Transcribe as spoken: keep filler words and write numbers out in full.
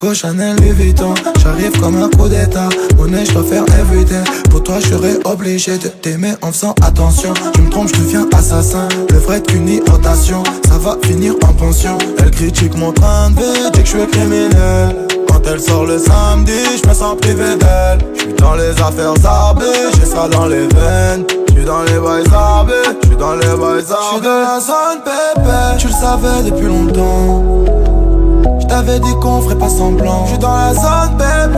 Go Chanel, Louis Vuitton, j'arrive comme un coup d'état. Monnaie, je dois faire everyday. Pour toi, je serais obligé de t'aimer en faisant attention. Tu me trompes, je deviens assassin. Le vrai qu'une irritation, ça va finir en pension. Elle critique mon train de vie, dit que je suis criminel. Quand elle sort le samedi, je me sens privé d'elle. Je suis dans les affaires zarbées, j'ai ça dans les veines. Je suis dans les bails zarbés, je suis dans les bails zarbés. Je suis de la zone pépé, tu le savais depuis longtemps. J't'avais dit qu'on ferait pas semblant. J'suis dans la zone bébé,